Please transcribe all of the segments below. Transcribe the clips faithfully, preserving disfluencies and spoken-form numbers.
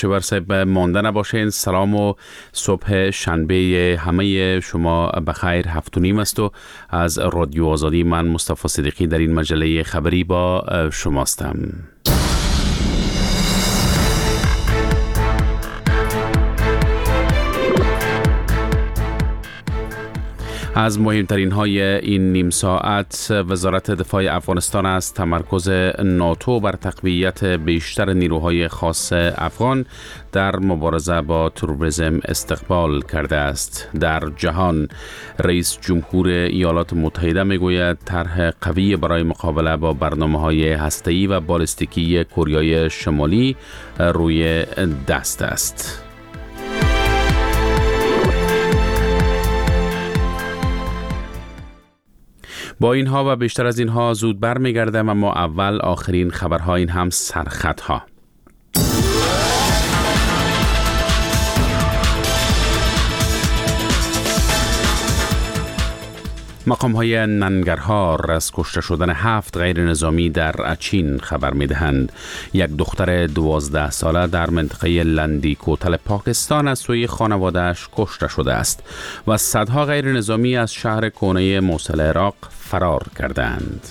شبر صاحب مانده نباشین. سلام و صبح شنبه همه شما بخیر. هفت و نیم است و از رادیو آزادی من مصطفی صدیقی در این مجله خبری با شماستم. از مهمترین های این نیم ساعت، وزارت دفاع افغانستان از تمرکز ناتو بر تقویت بیشتر نیروهای خاص افغان در مبارزه با تروریسم استقبال کرده است. در جهان، رئیس جمهور ایالات متحده میگوید طرح قوی برای مقابله با برنامه‌های هسته‌ای و بالستیکی کره شمالی روی دست است. با اینها و بیشتر از اینها زود برمیگردم، اما اول آخرین خبرها، این هم سرخطها. مقام های ننگرهار از کشته شدن هفت غیر نظامی در اچین خبر می دهند. یک دختر دوازده ساله در منطقه لندی کوتل پاکستان از سوی خانواده‌اش کشته شده است و صدها غیر نظامی از شهر کهنه موصل عراق فرار کردند.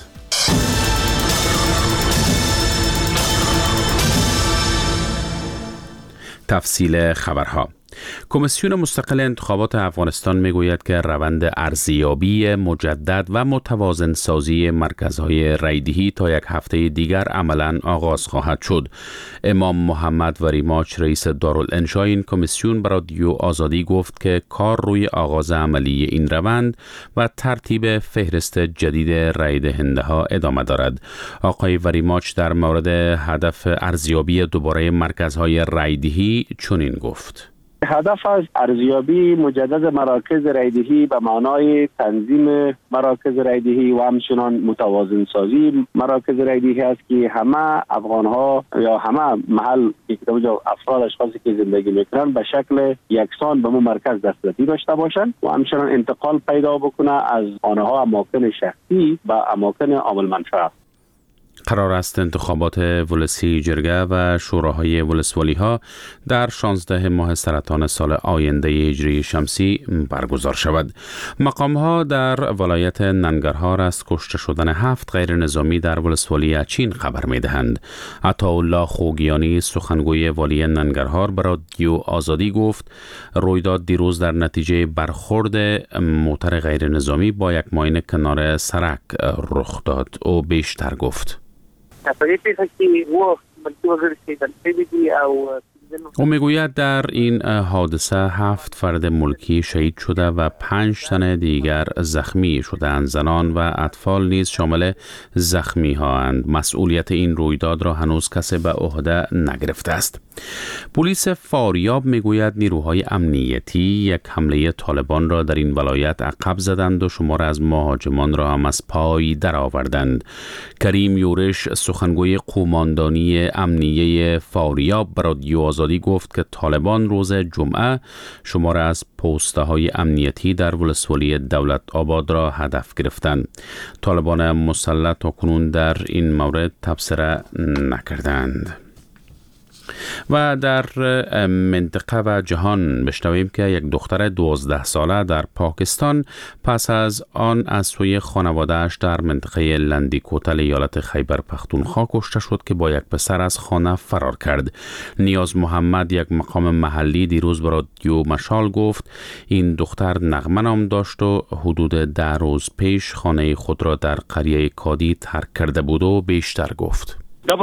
تفصیل خبرها. کمیسیون مستقل انتخابات افغانستان میگوید که روند ارزیابی مجدد و متوازن سازی مرکزهای رایدهی تا یک هفته دیگر عملاً آغاز خواهد شد. امام محمد وریماچ، رئیس دارالانشا این کمیسیون، برای رادیو آزادی گفت که کار روی آغاز عملی این روند و ترتیب فهرست جدید رای دهنده ها ادامه دارد. آقای وریماچ در مورد هدف ارزیابی دوباره مرکزهای رایدهی چنین گفت: هدف از ارزیابی مجدد مراکز رایدهی به معنای تنظیم مراکز رایدهی و همچنان متوازن سازی مراکز رایدهی است که همه افغان‌ها یا همه محل که افراد اشخاصی که زندگی میکنن به شکل یکسان به مو مرکز دسترسی داشته باشند و همچنان انتقال پیدا بکنه از آنها اماکن شخصی به اماکن عامل منفعت. قرار است انتخابات ولسی جرگه و شوراهای ولسوالی ها در شانزده ماه سرطان سال آینده هجری شمسی برگزار شود. مقام ها در ولایت ننگرهار از کشته شدن هفت غیر نظامی در ولسوالی اچین خبر می دهند. عطاالله خوگیانی، سخنگوی والی ننگرهار، برای رادیو آزادی گفت رویداد دیروز در نتیجه برخورد موتر غیر نظامی با یک ماین کنار سرک رخ داد. او بیشتر گفت: او میگوید در این حادثه هفت فرد ملکی شهید شده و پنج تن دیگر زخمی شدند. زنان و اطفال نیز شامل زخمی ها اند. مسئولیت این رویداد را هنوز کسی به عهده نگرفته است. پلیس فاریاب میگوید نیروهای امنیتی یک حمله طالبان را در این ولایت عقب زدند و شمار از مهاجمان را هم از پای درآوردند. کریم یورش، سخنگوی قوماندانی امنیه فاریاب، برای رادیو آزادی گفت که طالبان روز جمعه شمار از پوسته های امنیتی در ولسوالی دولت آباد را هدف گرفتند. طالبان مسلط تاکنون در این مورد تبصره نکردند. و در منطقه و جهان بشنویم که یک دختر دوازده ساله در پاکستان پس از آن از سوی خانواده‌اش در منطقه لندی کوتل ایالت خیبر پختونخوا کشته شد که با یک پسر از خانه فرار کرد. نیاز محمد، یک مقام محلی، دیروز به رادیو مشال گفت این دختر نغمه نام داشت و حدود ده روز پیش خانه خود را در قریه کادی ترک کرده بود و بیشتر گفت: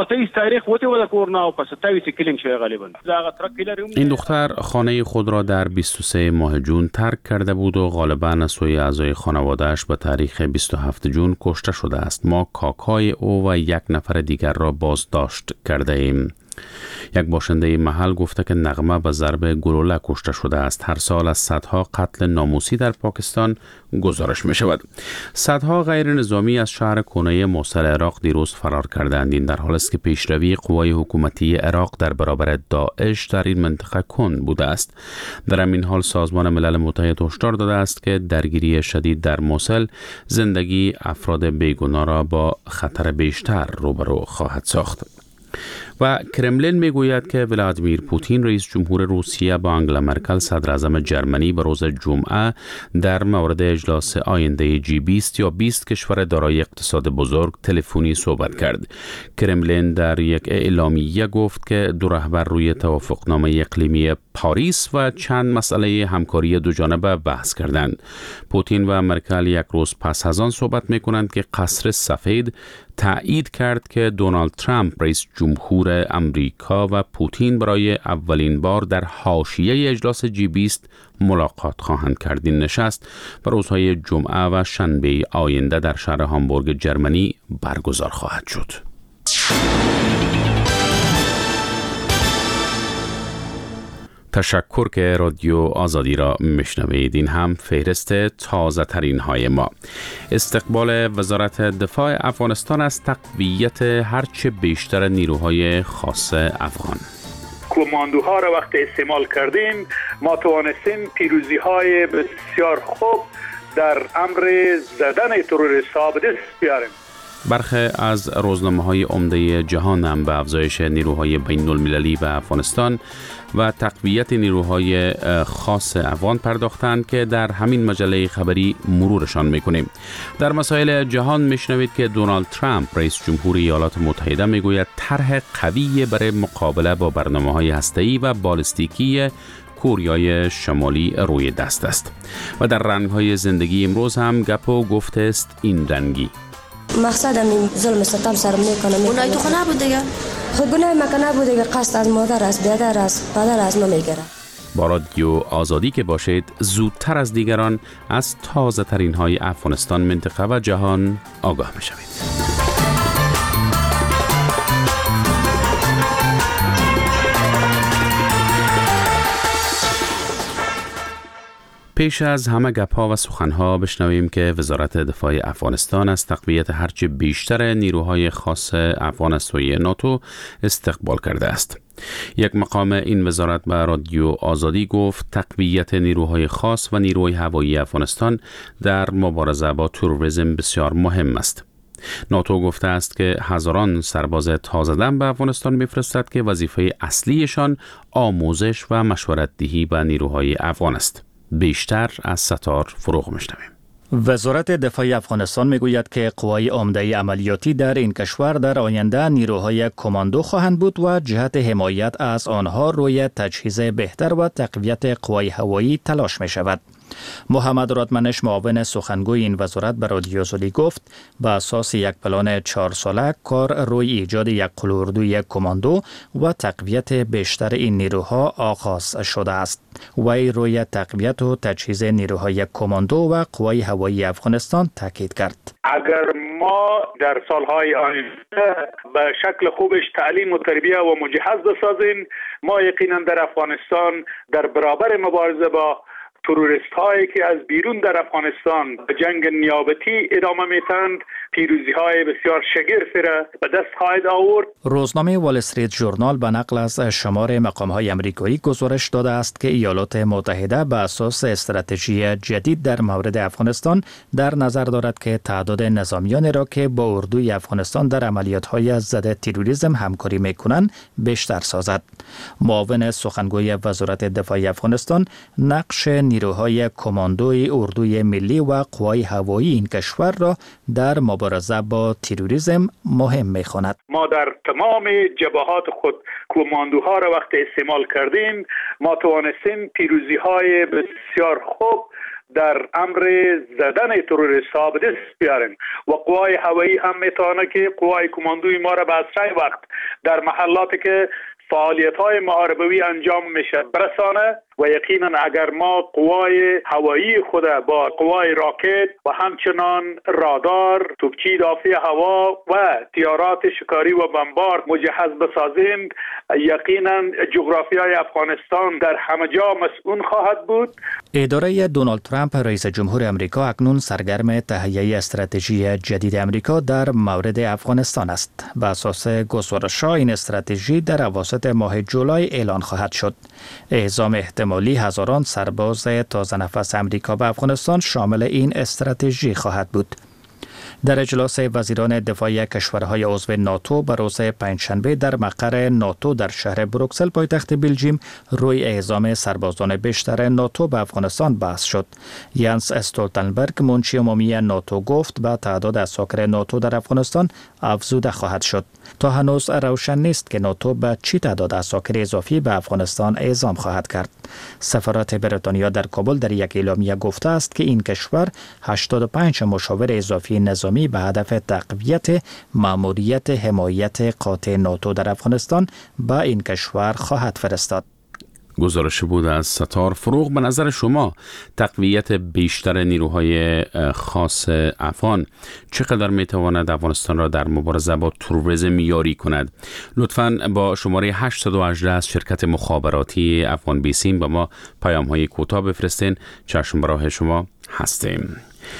این دختر خانه خود را در بیست و سه ماه جون ترک کرده بود و غالباً از سوی اعضای خانواده‌اش به تاریخ بیست و هفتم جون کشته شده است. ما کاکای او و یک نفر دیگر را بازداشت کرده ایم. یک باشنده محل گفته که نغمه به ضرب گلوله کشته شده است. هر سال از صدها قتل ناموسی در پاکستان گزارش می شود. صدها غیر نظامی از شهر کهنه موصل عراق دیروز فرار کردند. این در حال است که پیشروی قوای حکومتی عراق در برابر داعش در این منطقه کند بوده است. در همین حال سازمان ملل متحد هشدار داده است که درگیری شدید در موصل زندگی افراد بیگناه را با خطر بیشتر روبرو خواهد ساخت. و کرملین میگوید که ولادیمیر پوتین رئیس جمهور روسیه با آنگلا مرکل صدر اعظم جرمنی به روز جمعه در مورد اجلاس آینده جی بیست یا بیست کشور دارای اقتصاد بزرگ تلفنی صحبت کرد. کرملین در یک اعلامیه گفت که دو رهبر روی توافقنامه اقلیمی پاریس و چند مسئله همکاری دوجانبه بحث کردند. پوتین و مرکل یک روز پس از آن صحبت می‌کنند که قصر سفید تأیید کرد که دونالد ترامپ رئیس جمهور امریکا و پوتین برای اولین بار در حاشیه اجلاس جی بیست ملاقات خواهند کرد. این نشست و روزهای جمعه و شنبه آینده در شهر هامبورگ جرمنی برگزار خواهد شد. تشکر که رادیو آزادی را میشنوید. این هم فهرست تازه ترین های ما. استقبال وزارت دفاع افغانستان از تقویت هرچه بیشتر نیروهای خاص افغان. کماندوها را وقتی استعمال کردیم ما توانستیم پیروزی های بسیار خوب در امر زدن تروریست‌ها به دست بیاریم. برخی از روزنامه‌های عمده جهان هم به افزایش نیروهای بین المللی به افغانستان و تقویت نیروهای خاص افغان پرداختند که در همین مجله خبری مرورشان می‌کنیم. در مسائل جهان میشنوید که دونالد ترامپ رئیس جمهور ایالات متحده میگوید طرح قوی برای مقابله با برنامه‌های هسته‌ای و بالستیکی کوریای شمالی روی دست است. و در رنگ‌های زندگی امروز هم گپ و گفته است این رنگی. مقصدم این ظلم ستم سرم میکنه. اونایی تو خونه بود دیگه. خب گناه مکنه بود دیگه. قصد از مادر از بیادر از پدر از ما میگیره. با رادیو آزادی که باشید زودتر از دیگران از تازه ترین های افغانستان، منطقه و جهان آگاه میشوید. پیش از همه گپ‌ها و سخن‌ها بشنویم که وزارت دفاع افغانستان از تقویت هرچه بیشتر نیروهای خاص افغان از سوی ناتو استقبال کرده است. یک مقام این وزارت به رادیو آزادی گفت تقویت نیروهای خاص و نیروی هوایی افغانستان در مبارزه با تروریسم بسیار مهم است. ناتو گفته است که هزاران سرباز تازه‌دم به افغانستان می‌فرستد که وظیفه اصلیشان آموزش و مشورت دهی به نیروهای افغان است. بیشتر از ستار فروغ میشنویم. وزارت دفاع افغانستان میگوید که قوای عمده عملیاتی در این کشور در آینده نیروهای کماندو خواهند بود و جهت حمایت از آنها روی تجهیز بهتر و تقویت قوای هوایی تلاش می شود. محمد رادمنش معاون سخنگوی این وزارت به رادیو آزادی گفت به اساس یک پلان چهار ساله کار روی ایجاد یک قلوردوی کماندو و تقویت بیشتر این نیروها آغاز شده است. وی روی تقویت و تجهیز نیروهای کماندو و قوای هوایی افغانستان تاکید کرد. اگر ما در سالهای آینده به شکل خوبش تعلیم و تربیه و مجهز بسازیم، ما یقینا در افغانستان در برابر مبارزه با تروریست هایی که از بیرون در افغانستان به جنگ نیابتی ادامه میتند پیروزی های بسیار شگرفی را به دست خواهد آورد. روزنامه وال استریت ژورنال به نقل از شمار مقام های امریکایی گزارش داده است که ایالات متحده به اساس استراتژی جدید در مورد افغانستان در نظر دارد که تعداد نظامیان را که با اردوی افغانستان در عملیات های ضد تروریسم همکاری میکنند بیشتر سازد. معاون سخنگوی وزارت دفاع افغانستان نقش نیروهای کماندوی اردوی ملی و قوای هوایی این کشور را در مبارزه با تروریسم مهم می‌خواند. ما در تمام جبهات خود کماندوها را وقتی استعمال کردیم ما توانستیم پیروزی‌های بسیار خوب در امر زدن تروریست‌ها به دست بیاریم و قوای هوایی هم میتونه که قوای کماندوی ما را به اسرع وقت در محلاتی که فعالیت‌های محاربوی انجام میشه برسانه و یقینا اگر ما قوای هوایی خود با قوای راکت و همچنان رادار، توپچی دافع هوا و طیارات شکاری و بمبارد مجهز بسازیم، یقینا جغرافیای افغانستان در همه جا مسئول خواهد بود. اداره دونالد ترامپ رئیس جمهور امریکا اکنون سرگرم تهیه استراتژی جدید امریکا در مورد افغانستان است. به اساس گزارش‌ها این استراتژی در اواسط ماه جولای اعلان خواهد شد. اعزام احتمالی هزاران سرباز تازه نفس امریکا به افغانستان شامل این استراتژی خواهد بود. در اجلاس وزیران دفاعی کشورهای عضو ناتو به روز پنجشنبه در مقر ناتو در شهر بروکسل پایتخت بلژیم روی اعزام سربازان بیشتر ناتو به افغانستان بحث شد. یانس استولتنبرگ منشی عمومی ناتو گفت به تعداد اساکر ناتو در افغانستان افزوده خواهد شد. تا هنوز روشن نیست که ناتو به چی تعداد اساکر اضافی به افغانستان اعزام خواهد کرد. سفارت بریتانیا در کابل در یک اعلامیه گفته است که این کشور هشتاد و پنج مشاور اضافی نظامی به هدف تقویت ماموریت حمایت قاطع ناتو در افغانستان به این کشور خواهد فرستاد. گزارش بود از ستار فروغ. به نظر شما تقویت بیشتر نیروهای خاص افغان چقدر میتواند افغانستان را در مبارزه با تروریسم یاری کند؟ لطفاً با شماره هشت یک هشت از شرکت مخابراتی افغان بیسیم به ما پیام های کوتاه بفرستین. چشم به راه شما هستیم.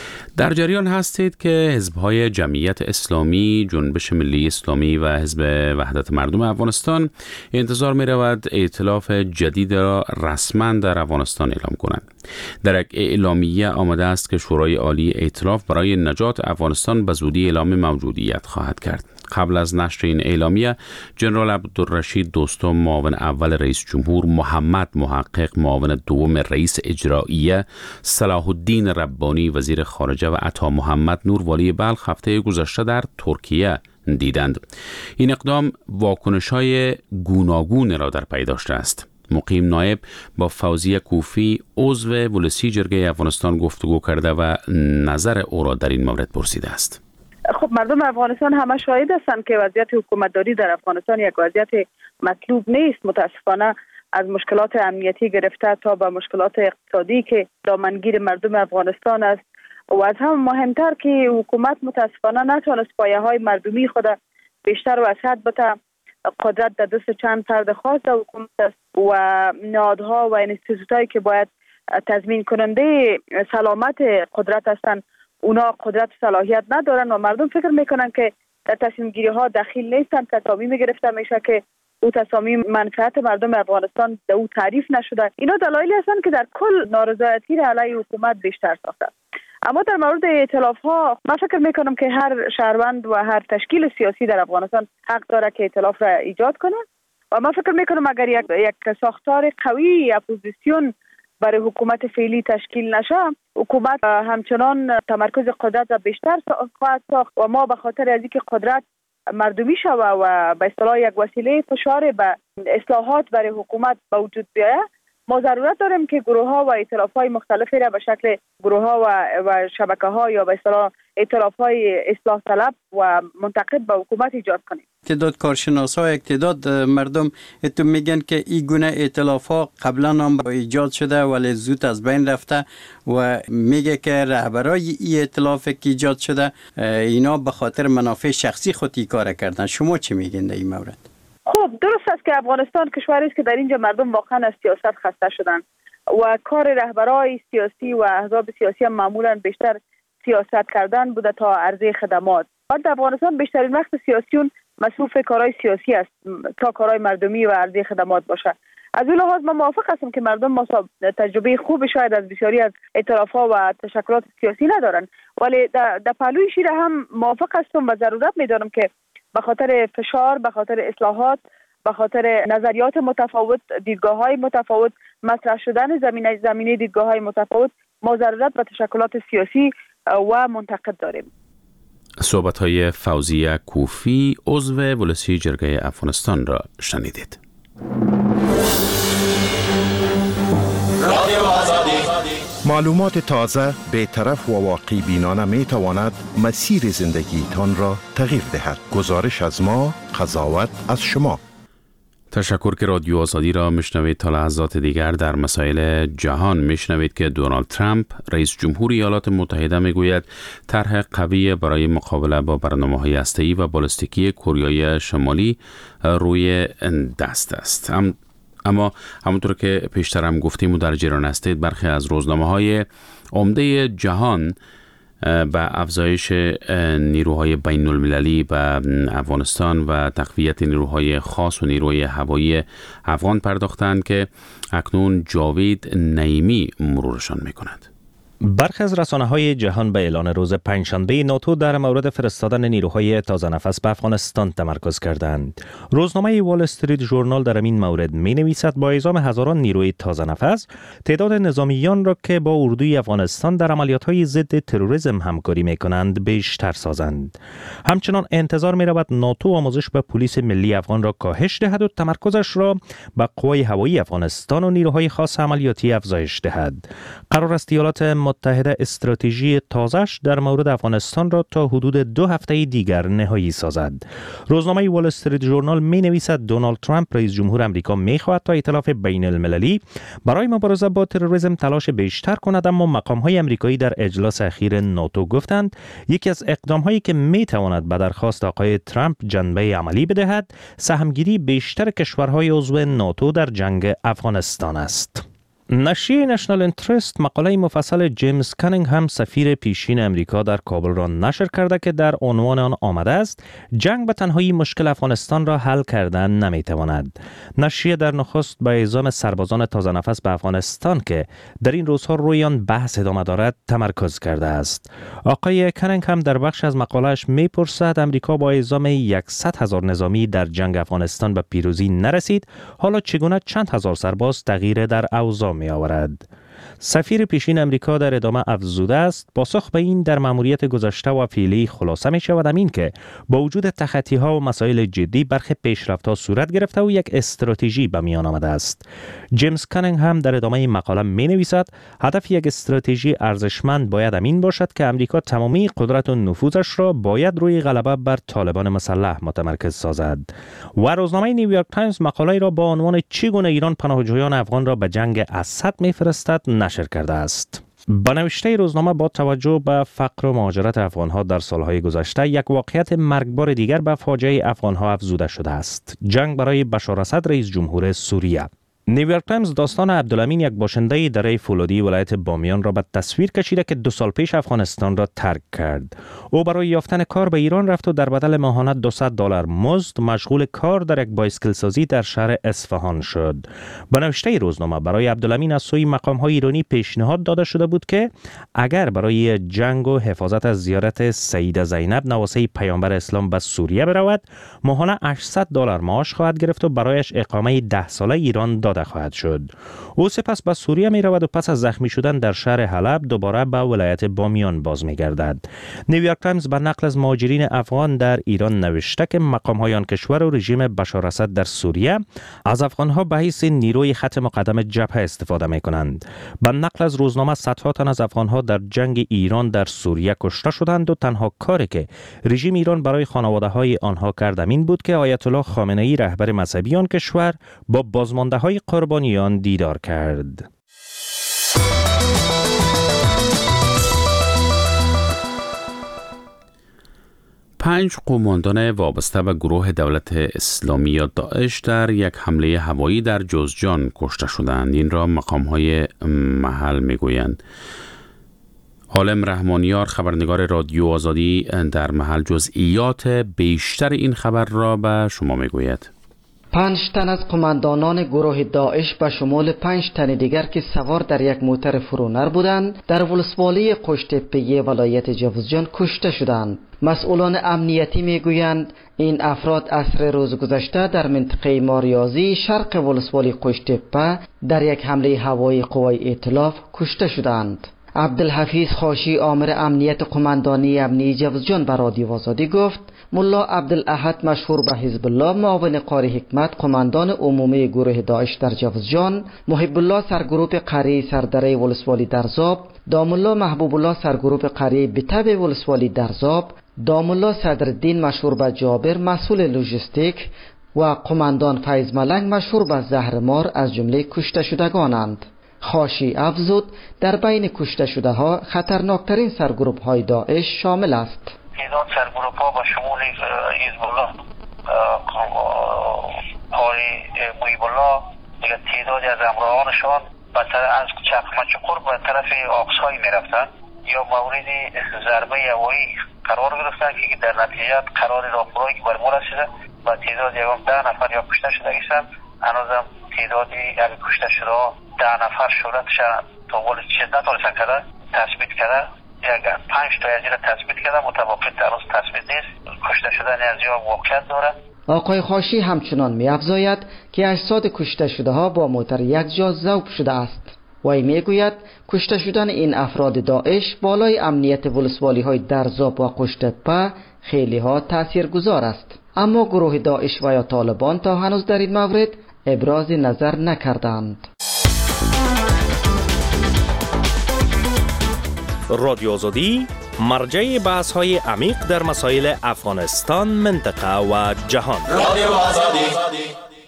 در جریان هستید که حزب‌های جمعیت اسلامی، جنبش ملی اسلامی و حزب وحدت مردم افغانستان انتظار می‌رود ائتلاف جدید را رسما در افغانستان اعلام کنند. در یک اعلامیه آمده است که شورای عالی ائتلاف برای نجات افغانستان به زودی اعلام موجودیت خواهد کرد. قبل از نشر این اعلامیه، جنرال عبدالرشید دوستم معاون اول رئیس جمهور، محمد محقق معاون دوم رئیس اجراییه، صلاح الدین ربانی وزیر خارجه و عطا محمد نور والی بلخ هفته گذشته در ترکیه دیدند. این اقدام واکنش‌های گوناگون را در پی داشته است. مقیم نایب با فوزیه کوفی عضو ولسی جرگه افغانستان گفتگو کرده و نظر او را در این مورد پرسیده است. خب مردم افغانستان همه شاهد هستند که وضعیت حکومتداری در افغانستان یک وضعیت مطلوب نیست. متاسفانه از مشکلات امنیتی گرفته تا به مشکلات اقتصادی که دامنگیر مردم افغانستان است و از هم مهمتر که حکومت متاسفانه نتوانست پایه های مردمی خود بیشتر وسعت بده. قدرت در دست چند فرد خاص در حکومت است و نهادها و انستیتوتایی که باید تضمین کننده سلامت قدرت هستند اونا قدرت صلاحیت ندارن و مردم فکر میکنن که در تصمیم گیری ها دخیل نیستن. تصامیم گرفته میشه که او تصامیم منفعت مردم افغانستان در او تعریف نشده. اینا دلایلی هستند که در کل نارضایتی را علیه حکومت بیشتر ساخته. اما در مورد ائتلاف ها من فکر میکنم که هر شهروند و هر تشکیل سیاسی در افغانستان حق داره که ائتلاف را ایجاد کنه و من فکر میکنم اگر یک, یک ساختار قوی اپوزیسیون برای حکومت فعلی تشکیل نشه، حکومت همچنان تمرکز قدرت را بیشتر خواهد ساخت و ما به خاطر از اینکه قدرت مردمی شوه و به اصطلاح یک وسیله فشار به اصلاحات برای حکومت به وجود بیاید، ما ضرورت داریم که گروه ها و ائتلاف های مختلفی را به شکل گروه ها و, و شبکه ها یا به اصطلاح ائتلاف های اصلاح طلب و منتقد به حکومت ایجاد کنیم. تعداد کارشناس ها اقتداد مردم اتو میگن که این گونه ائتلاف ها قبلا هم ایجاد شده ولی زود از بین رفته و میگه که رهبرای این ائتلاف که ایجاد شده اینا به خاطر منافع شخصی خودی کار کردن. شما چی میگین در این مورد؟ خب درست است که افغانستان کشوری است که در اینجا مردم واقعا از سیاست خسته شدن و کار رهبرای سیاسی و احزاب سیاسی هم معمولا بیشتر سیاست کردن بوده تا عرضه خدمات. در افغانستان بیشترین وقت سیاسیون مصروف کارهای سیاسی است تا کارهای مردمی و عرضه خدمات باشه. از این لحاظ من موافق هستم که مردم ما تجربه خوب شاید از بسیاری از ائتلاف‌ها و تشکلات سیاسی ندارن، ولی در پهلوی شیر هم موافق هستم و ضرورت می‌دانم که به خاطر فشار، به خاطر اصلاحات، به خاطر نظریات متفاوت، دیدگاه‌های متفاوت، مطرح شدن زمینه زمینه دیدگاه‌های متفاوت، ما ضرورت به تشکلات سیاسی و منتقد داریم. صحبت‌های فوزیه کوفی عضو ولسی جرگه افغانستان را شنیدید. معلومات تازه، بی‌طرف و واقعی بینانه می تواند مسیر زندگیتان را تغییر دهد. گزارش از ما، قضاوت از شما. تشکر که رادیو آزادی را میشنوید. تا لحظات دیگر در مسائل جهان میشنوید که دونالد ترامپ رئیس جمهور ایالات متحده میگوید طرح قوی برای مقابله با برنامه‌های هسته‌ای و بالستیکی کره شمالی روی دست است. هم اما همونطور که پیشتر هم گفتیم و در جریان هستید، برخی از روزنامه‌های عمده جهان به افزایش نیروهای بین المللی به افغانستان و تقویت نیروهای خاص و نیروهای هوایی افغان پرداختند که اکنون جاوید نعیمی مرورشان می کند. برخی از رسانه‌های جهان به اعلان روز پنجشنبه ناتو در مورد فرستادن نیروهای تازه نفس به افغانستان تمرکز کردند. روزنامه وال استریت ژورنال در این مورد می‌نویسد با اعزام هزاران نیروی تازه نفس، تعداد نظامیان را که با اردوی افغانستان در عملیات‌های ضد تروریسم همکاری می‌کنند بیشتر سازند. همچنان انتظار می‌رود ناتو آموزش به پلیس ملی افغان را کاهش دهد و تمرکزش را به قوای هوایی افغانستان و نیروهای خاص عملیاتی افزایش دهد. قرار است ایالات متحده استراتژی تازه‌اش در مورد افغانستان را تا حدود دو هفته دیگر نهایی سازد. روزنامه وال استریت ژورنال می‌نویسد دونالد ترامپ رئیس جمهور آمریکا می‌خواهد تا ائتلاف بین المللی برای مبارزه با تروریسم تلاش بیشتر کند، اما مقام‌های آمریکایی در اجلاس اخیر ناتو گفتند یکی از اقدام‌هایی که می‌تواند به درخواست آقای ترامپ جنبه عملی بدهد، سهمگیری بیشتر کشورهای عضو ناتو در جنگ افغانستان است. نشریه نشنال اینترست مقاله مفصل جیمز کانینگهم سفیر پیشین امریکا در کابل را نشر کرده که در عنوان آن آمده است جنگ به تنهایی مشکل افغانستان را حل کردن نمیتواند. نشریه در نخست به اعزام سربازان تازه نفس به افغانستان که در این روزها روی آن بحث ادامه دارد تمرکز کرده است. آقای کانینگهم در بخش از مقاله‌اش میپرسد امریکا با اعزام صد هزار نظامی در جنگ افغانستان به پیروزی نرسید، حالا چگونه چند هزار سرباز تغییر در اوضاع می آورد. سفیر پیشین امریکا در ادامه افزوده است پاسخ به این در مأموریت گذشته و فعلی خلاصه می شود این که با وجود تخطی ها و مسائل جدی برخی پیشرفت ها صورت گرفته و یک استراتژی به میان آمده است. جیمز کانینگهم در ادامه مقاله می نویسد هدف یک استراتژی ارزشمند باید امین باشد که امریکا تمامی قدرت و نفوذش را باید روی غلبه بر طالبان مسلح متمرکز سازد. و روزنامه نیویورک تایمز مقاله را با عنوان چگونه ایران پناهجویان افغان را به جنگ اسد میفرستد نشر کرده است. با نوشته روزنامه با توجه به فقر و مهاجرت افغانها در سالهای گذشته یک واقعیت مرگبار دیگر به فاجعه افغانها افزوده شده است: جنگ برای بشار اسد رئیس جمهور سوریه. نیویورک تایمز داستان عبدالامین، یک باشنده دره فولادی ولایت بامیان را به تصویر کشیده که دو سال پیش افغانستان را ترک کرد. او برای یافتن کار به ایران رفت و در بدل ماهانه دویست دلار مزد مشغول کار در یک بایسکل سازی در شهر اصفهان شد. به نوشته روزنامه برای عبدالامین از سوی مقام‌های ایرانی پیشنهاد داده شده بود که اگر برای جنگ و حفاظت از زیارت سیده زینب نواسه پیامبر اسلام به سوریه برود، ماهانه هشتصد دلار معاش خواهد گرفت و برایش اقامه ده ساله ایران داده خواهد شد. او سپس به سوریه می رود و پس از زخمی شدن در شهر حلب دوباره به ولایت بامیان باز می گردد. نیویورک تایمز به نقل از مهاجرین افغان در ایران نوشته که مقام‌های آن کشور و رژیم بشار اسد در سوریه از افغان‌ها به حیث نیروی خط مقدم جبهه استفاده می کنند. به نقل از روزنامه صدها تن از افغان‌ها در جنگ ایران در سوریه کشته شدند و تنها کاری که رژیم ایران برای خانواده‌های آنها کرد این بود که آیت الله خامنه‌ای رهبر مذهبی آن کشور با بازمانده‌های قربانیان دیدار کرد. پنج قماندان وابسته به گروه دولت اسلامی یا داعش در یک حمله هوایی در جوزجان کشته شدند. این را مقام‌های محل می‌گویند. عالم رحمانیار، خبرنگار رادیو آزادی، در محل جزئیات بیشتر این خبر را به شما می‌گوید. پنج تن از قماندانان گروه داعش به شمول پنج تن دیگر که سوار در یک موتر فرونر بودند در ولسوالی قشت‌تپه‌ای ولایت جوزجان کشته شدند. مسئولان امنیتی میگویند این افراد عصر روز گذشته در منطقه ماریازی شرق ولسوالی قشت‌تپه در یک حمله هوایی قوای ائتلاف کشته شدند. عبدالحفیظ خاشی، آمر امنیت قماندانی امنی جوزجان، به رادیو آزادی گفت ملا عبدالاحد مشهور به حزب الله، معاون قاری حکمت قماندان عمومی گروه داعش در جوزجان، محب الله سرگروپ قریه سردره ولسوالی درزاب، دامالله محبوب الله سرگروپ قریه بتب ولسوالی درزاب، دامالله صدرالدین مشهور به جابر مسئول لوجستیک و قماندان فیض ملنگ مشهور به زهرمار از جمله کشته شدگانند. خاشی افزود در بین کشته شده ها خطرناکترین سرگروپ های داعش شامل است. تعداد سرگروپ ها با شمول حزب الله، قاری محب الله، دیگه تعدادی از همراهانشان به طرف از چقمه چقر به طرف آقسایی می رفتن یا مورد ضربه هوایی قرار گرفتن که در نتیجه قرار راهبرایی که بر ما رسیده و تعداد یکم ده نفر یا کشته شده ایستن. هنوزم تعدادی کشته شده ده نفر شورتشن تا ولی چیز نتونستن کرده. تثبیت کرده، یک پنج تا از این تثبیت کرده، متوقف درست تثبیت نیست. کشته شدن از یا واقعیت داره. آقای خاشی همچنان می افزاید که اجساد کشته شده ها با موتر یک جا ذوب شده است. وی می گوید کشته شدن این افراد داعش بالای امنیت ولسوالی های درزاب و قشتپه خیلی ها تأثیر گذار است. اما گروه داعش و یا طالبان تا هنوز در این مورد ابراز نظر نکردند. رادیو آزادی مرجع بحث های عمیق در مسائل افغانستان، منطقه و جهان. رادیو آزادی.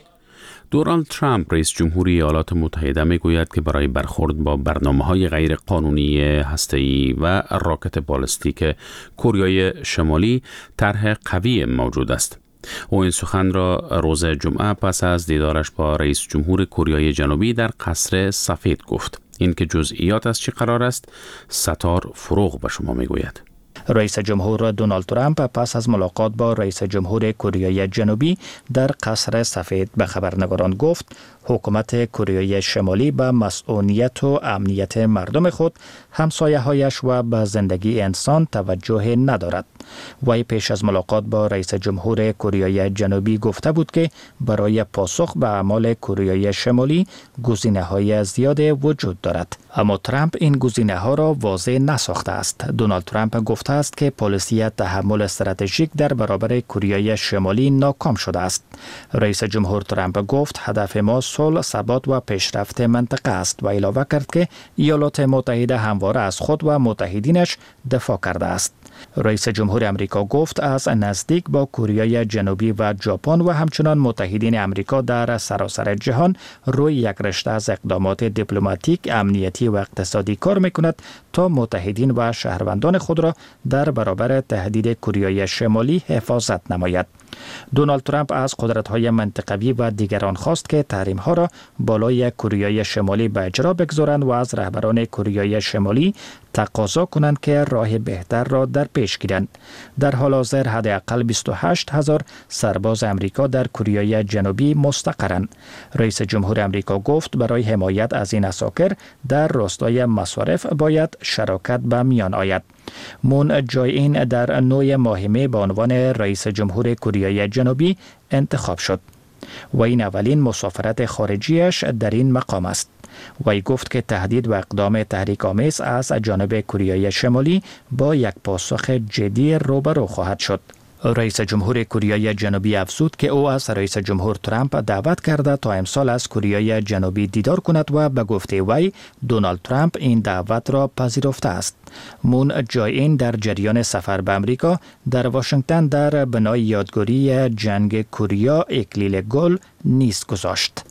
دونالد ترامپ رئیس جمهوری ایالات متحده میگوید که برای برخورد با برنامه‌های غیر قانونی هسته‌ای و راکت بالستیک کره شمالی طرح قوی موجود است. او این سخن را روز جمعه پس از دیدارش با رئیس جمهور کره جنوبی در قصر سفید گفت. این که جزئیات از چی قرار است، ستار فروغ به شما میگوید. رئیس جمهور دونالد ترامپ پس از ملاقات با رئیس جمهور کره جنوبی در قصر سفید به خبرنگاران گفت حکومت کره شمالی به مسئولیت و امنیت مردم خود، همسایه‌هایش و به زندگی انسان توجه ندارد. وی پیش از ملاقات با رئیس جمهور کره جنوبی گفته بود که برای پاسخ به اعمال کره شمالی گزینه‌های زیاد وجود دارد. اما ترامپ این گزینه‌ها را واضح نساخته است. دونالد ترامپ گفته است که پالیسی تحمل استراتژیک در برابر کره شمالی ناکام شده است. رئیس جمهور ترامپ گفت هدف ما صلح، ثبات و پیشرفت منطقه است و علاوه کرد که ایالات متحده همواره از خود و متحدینش دفاع کرده است. رئیس جمهور امریکا گفت از نزدیک با کره جنوبی و ژاپن و همچنان متحدین امریکا در سراسر جهان روی یک رشته از اقدامات دیپلماتیک، امنیتی و اقتصادی کار میکند تا متحدین و شهروندان خود را در برابر تهدید کره شمالی حفاظت نماید. دونالد ترامپ از قدرت‌های منطقوی و دیگران خواست که تحریم‌ها را بالای کره شمالی به اجرا بگذارند و از رهبران کره شمالی تقاضا کنند که راه بهتر را در پیش گیرند. در حال حاضر حداقل بیست و هشت هزار سرباز امریکا در کره جنوبی مستقرند. رئیس جمهور امریکا گفت برای حمایت از این اساکر در راستای مصارف باید شراکت به میان آید. مون جای این در نوع ماهمه به عنوان رئیس جمهور کره جنوبی انتخاب شد و این اولین مسافرت خارجیش در این مقام است. وی گفت که تهدید و اقدام تحریک‌آمیز از جانب کره شمالی با یک پاسخ جدی روبرو خواهد شد. رئیس جمهور کره جنوبی افزود که او از رئیس جمهور ترامپ دعوت کرده تا امسال از کره جنوبی دیدار کند و به گفته وی دونالد ترامپ این دعوت را پذیرفته است. مون جای این در جریان سفر به امریکا در واشنگتن در بنای یادگاری جنگ کره اکلیل گل نیز گذاشت.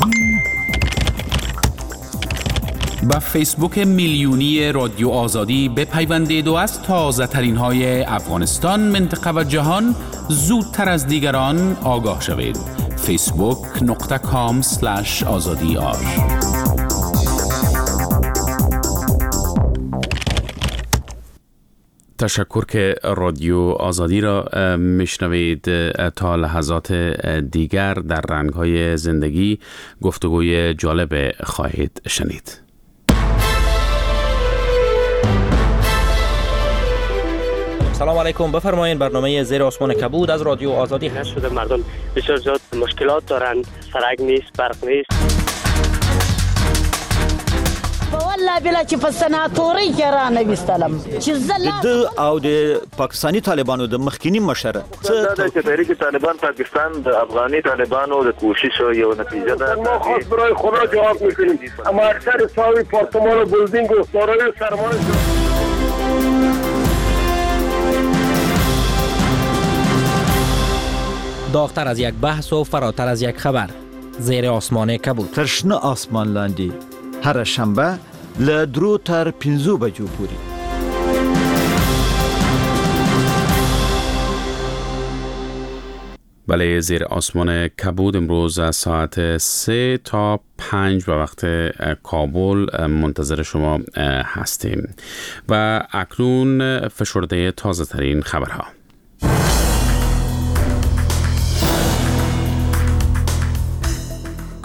با فیسبوک میلیونی رادیو آزادی بپیوندید و از تازه ترین های افغانستان، منطقه و جهان زودتر از دیگران آگاه شوید. فیسبوک نقطه کام سلش آزادی آر. تشکر که رادیو آزادی را میشنوید. تا لحظات دیگر در رنگ‌های زندگی گفتگوی جالب خواهید شنید. سلام علیکم، بفرمایید. برنامه زیر آسمان کبود از رادیو آزادی هست. شده مردم بسیار زیاد مشکلات دارند، سرک نیست، برق نیست. والله بلا چې په سناتوري کې را نه وستلم چې زله د او د پاکستاني طالبانو د مخکینی مشر څه د تحریک طالبان پاکستان د افغاني طالبانو د کوشش یو نتیجه ده. ما خاص برای خدا جواب میکنیم، اما اکثر صاحب پارتمان و بلدینگ و دارای سرمایه داغتر از یک بحث و فراتر از یک خبر. زیر آسمان کبود. ترشنه آسمان لاندی هر شنبه له درو تر پنځو بجو پورې. بله، زیر آسمان کبود امروز از ساعت سه تا پنج به وقت کابل منتظر شما هستیم و اکنون فشرده تازه ترین خبرها.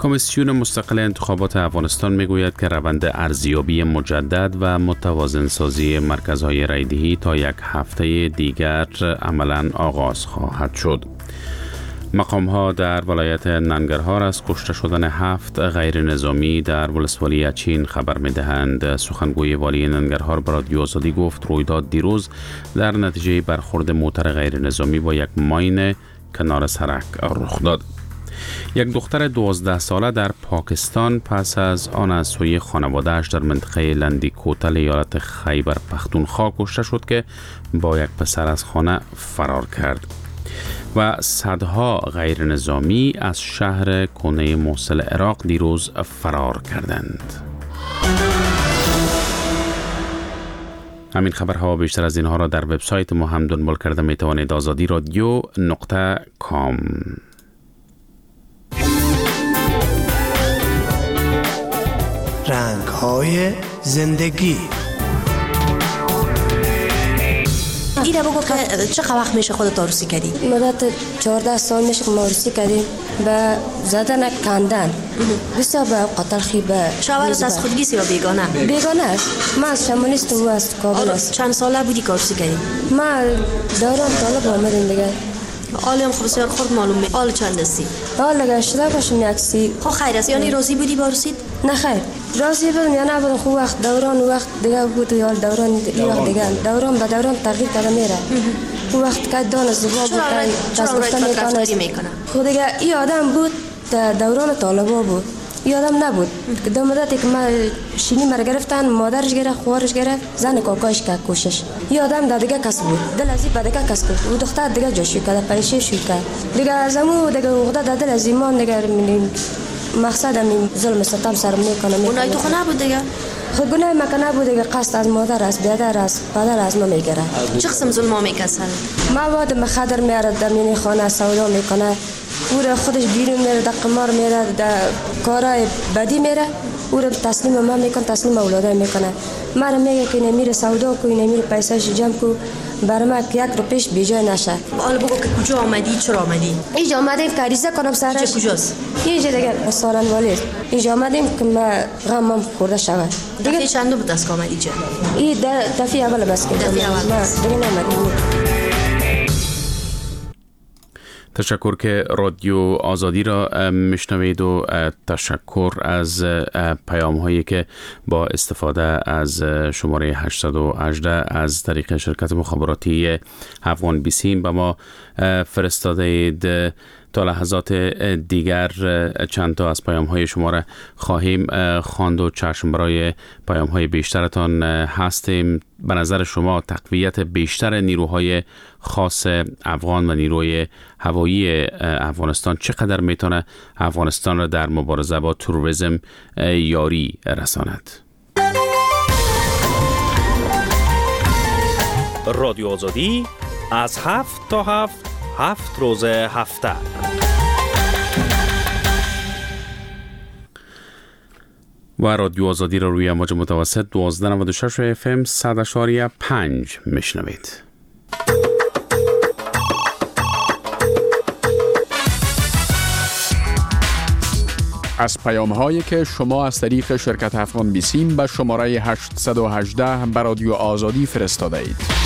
کمیسیون مستقل انتخابات افغانستان میگوید که روند ارزیابی مجدد و متوازن سازی مرکزهای رایدهی تا یک هفته دیگر عملاً آغاز خواهد شد. مقام ها در ولایت ننگرهار از کشته شدن هفت غیر نظامی در ولسوالی اچین خبر می دهند. سخنگوی والی ننگرهار به رادیو آزادی گفت رویداد دیروز در نتیجه برخورد موتر غیر نظامی با یک ماین کنار سرک رخ داد. یک دختر دوازده ساله در پاکستان پس از آن از سوی خانواده‌اش در منطقه لندی کوتل ایالت خیبر پختونخوا کشته شد که با یک پسر از خانه فرار کرد. و صدها غیر نظامی از شهر کنه موصل عراق دیروز فرار کردند. همین خبرها بیشتر از اینها را در وبسایت ما هم دنبال کرده می توانید. آزادی رادیو نقطه کام. رنگ های زندگی. اینا بگو که چقدر وقت میشه خودت عروسی کردی؟ مدت چهارده سال میشه که ما عروسی کردیم به زدن کندن بسیار به قتل خیبه. شوهرت از خودگیسی یا بیگانه؟ بیگانه است. من از شمالیست و از کابل است. چند ساله بودی که عروسی کردی؟ ما دوران طالب آمدیم دیگه. حالی هم خب بسیار خورد معلوم می. حال چند هستی؟ حال لگه شده باشم یکسی. خب خیر است. یعنی راضی بودی با عروسیت؟ نه خیر. راضی بودم یا نه بودم. خوب وقت دوران وقت دیگه بود یا دوران وقت دیگه. دوران به دوران تغییر کرده میره. خوب وقت که دان زبا بود که دست گفتن میکنه. خود دیگه این آدم بود دوران طالبا بود. این آدم نبود. که دو مدتی که ما شینی مرا گرفتن مادرش گرفت خوارش گرفت زن کاکایش که کوشش. این آدم در دیگه کس بود. دل ازی به دیگه کس بود. و دختر دیگه جاشو کرد پریشه شو کرد. دیگه از امو دیگه عقده در دل از ایمان دیگه می‌بینیم. مقصد همین ظلم ستم سر میکنه. گناهی تو خونه بود دیگه؟ خب گناه مکنه بود دیگه. قصد از مادر است بیادر است پدر از ما میگیره. چه قسم ظلم میکسن؟ مواد مخدر میاره در مینی خانه سودا میکنه. او خودش بیرون میره در قمار میره در کارهای بدی میره. او رو تسلیم ما میکنه تسلیم اولاده میکنه. مرا میگه که نمیره سودا کو نمیره پیسه‌اش جمع کو برای ما یک رو پیش بیجای نشه. حالا بگو که کجا آمدی چرا آمدی؟ اینجا آمدیم که عریضه کنم سرش. اینجا کجاست؟ اینجا دیگه سالن والید. اینجا آمدیم که ما غمم خورده شود. دیگه چند بود از که آمدی جا؟ این دفعه اول بس که دفعه اول بس. دیگه نامدیم. تشکر که رادیو آزادی را میشنوید و تشکر از پیام هایی که با استفاده از شماره هشتصد و هجده از طریق شرکت مخابراتی افغان بیسیم به ما فرستاده اید. تا لحظات دیگر چند تا از پیام های شما را خواهیم خواند و چشم برای پیام های بیشترتان هستیم. به نظر شما تقویت بیشتر نیروهای خاص افغان و نیروی هوایی افغانستان چقدر میتونه افغانستان را در مبارزه با تروریسم یاری رساند؟ رادیو آزادی از هفت تا هفت هفت روز هفته. و رادیو آزادی را روی امواج متوسط دوازده نود و شش اف ام صد اشاریه پنج میشنوید. از پیام هایی که شما از طریق شرکت افغان بیسیم به شماره هشتصد و هجده به رادیو آزادی فرستاده اید.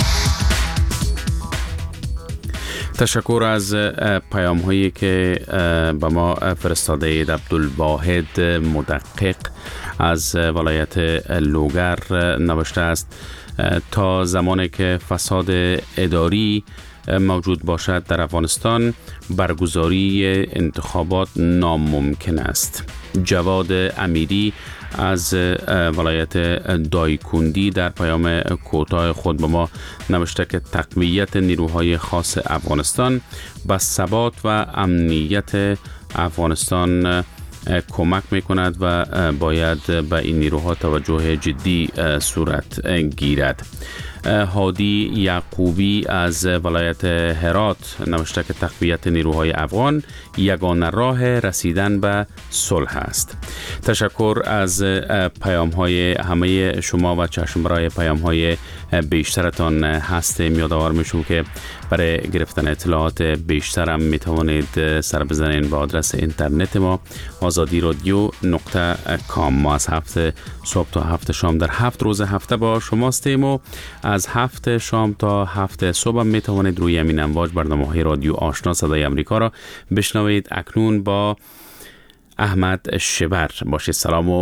تشکر از پیام هایی که به ما فرستاده اید. عبدالواحد مدقق از ولایت لوگر نوشته است تا زمانی که فساد اداری موجود باشد در افغانستان برگزاری انتخابات ناممکن است. جواد امیری از ولایت دایکندی در پیام کوتاه خود به ما نوشته که تقویت نیروهای خاص افغانستان به ثبات و امنیت افغانستان کمک میکند و باید به این نیروها توجه جدی صورت گیرد. هادی یعقوبی از ولایت هرات نوشته که تقویت نیروهای افغان یگانه راه رسیدن به صلح است. تشکر از پیام های همه شما و چشم برای پیام های بیشترتان هستیم. یادآور میشم که برای گرفتن اطلاعات بیشتر هم میتوانید سر بزنید به آدرس اینترنت ما آزادی رادیو نقطه کام. ما از هفت صبح تا هفت شام در هفت روز هفته با شماستیم و از هفت شام تا هفت صبح می توانید روی همین امواج برنامه های رادیو آشنا صدای امریکا را بشنوید. اکنون با احمد شبر باشید. سلام و